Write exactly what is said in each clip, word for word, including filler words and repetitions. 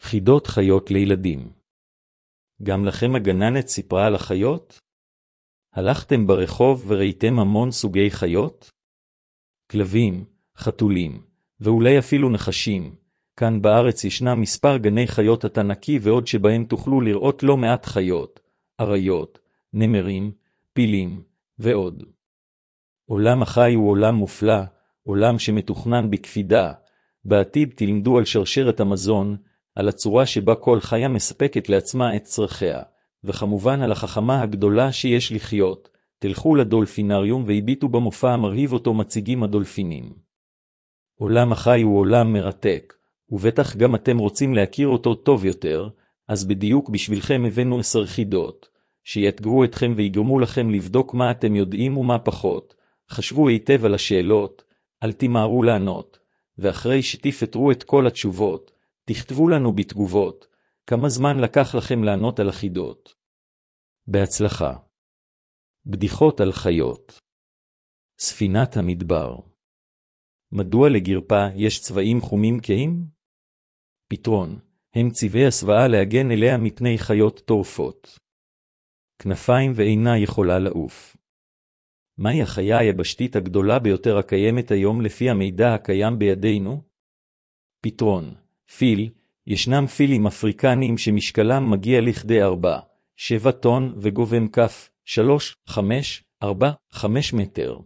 חידות חיות לילדים. גם לכם הגננת סיפרה על החיות? הלכתם ברחוב וראיתם המון סוגי חיות? כלבים, חתולים, ואולי אפילו נחשים. כאן בארץ ישנה מספר גני חיות התנ"כי ועוד שבהם תוכלו לראות לא מעט חיות, אריות, נמרים, פילים, ועוד. עולם החי הוא עולם מופלא, עולם שמתוכנן בקפידה. בעתיד תלמדו על שרשרת המזון, על הצורה שבה כל חיה מספקת לעצמה את צרכיה, וכמובן על החכמה הגדולה שיש לחיות. תלכו לדולפינריום והביטו במופע המרהיב אותו מציגים הדולפינים. עולם החי הוא עולם מרתק, ובטח גם אתם רוצים להכיר אותו טוב יותר, אז בדיוק בשבילכם הבאנו עשר חידות, שיאתגרו אתכם ויגרמו לכם לבדוק מה אתם יודעים ומה פחות. חשבו היטב על השאלות, אל תמהרו לענות, ואחרי שתפתרו את כל התשובות, תכתבו לנו בתגובות, כמה זמן לקח לכם לענות על החידות. בהצלחה. בדיחות על חיות. ספינת המדבר. מדוע לגרפה יש צבעים חומים כהים? פתרון, הם צבעי הסוואה להגן אליה מפני חיות טורפות. כנפיים ואינה יכולה לעוף. מהי החיה היבשתית הגדולה ביותר הקיימת היום לפי המידע הקיים בידינו? פתרון, פיל. ישנם פילים אפריקניים שמשקלם מגיע לכדי ארבע, שבע טון וגובהם כף, שלוש, חמש, ארבע, חמש מטר.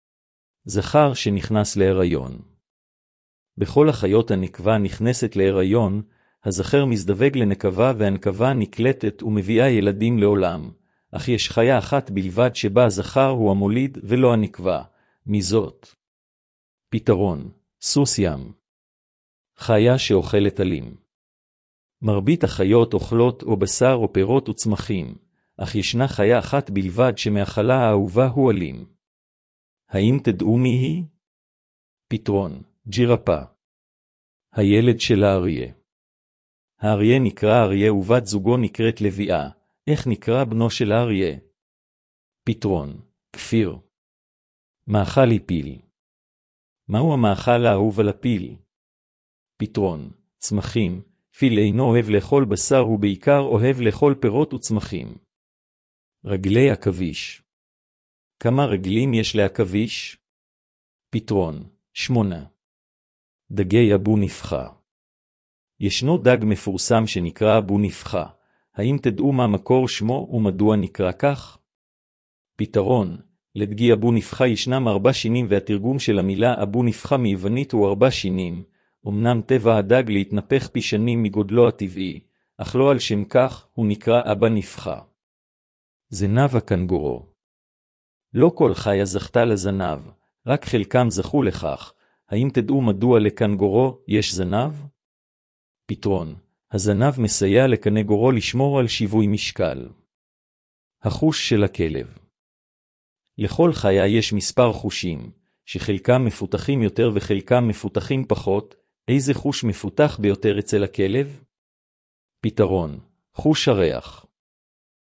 זכר שנכנס להיריון. בכל החיות הנקבה נכנסת להיריון, הזכר מזדווג לנקבה והנקבה נקלטת ומביאה ילדים לעולם, אך יש חיה אחת בלבד שבה הזכר הוא המוליד ולא הנקבה, מזאת. פתרון, סוס ים. חיה שאוכלת עלים. מרבית החיות אוכלות או בשר או פירות וצמחים, אך ישנה חיה אחת בלבד שמאכלה האהובה הוא עלים. האם תדעו מי היא? פתרון, ג'ירפה. הילד של האריה. האריה נקרא אריה ובת זוגו נקראת לביאה. איך נקרא בנו של האריה? פתרון, כפיר. מאכל היא פיל. מהו המאכל האהוב על הפיל? פתרון, צמחים. פיל אינו אוהב לאכול בשר ובעיקר אוהב לאכול פירות וצמחים. רגלי עכביש. כמה רגלים יש לעכביש? פתרון, שמונה. דגי אבו נפחה. ישנו דג מפורסם שנקרא אבו נפחה. האם תדעו מה מקור שמו ומדוע נקרא כך? פתרון, לדגי אבו נפחה ישנם ארבע שינים והתרגום של המילה אבו נפחה מיוונית הוא ארבע שינים. אמנם טבע הדג להתנפח פי שנים מגודלו הטבעי, אך לא על שם כך הוא נקרא אבא נפחה. זנב הקנגורו. לא כל חיה זכתה לזנב, רק חלקם זכו לכך. האם תדעו מדוע לקנגורו יש זנב? פתרון, הזנב מסייע לקנגורו לשמור על שיווי משקל. החוש של הכלב. לכל חיה יש מספר חושים, שחלקם מפותחים יותר וחלקם מפותחים פחות. איזה חוש מפותח ביותר אצל הכלב? פתרון, חוש הריח.